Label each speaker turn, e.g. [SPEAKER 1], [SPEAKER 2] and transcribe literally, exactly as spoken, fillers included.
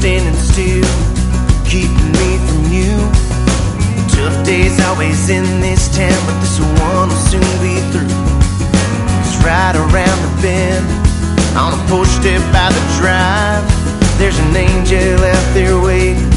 [SPEAKER 1] standing still, keeping me from you. Tough days always in this town, but this one will soon be through. It's right around the bend, on a porch step by the drive. There's an angel out there waiting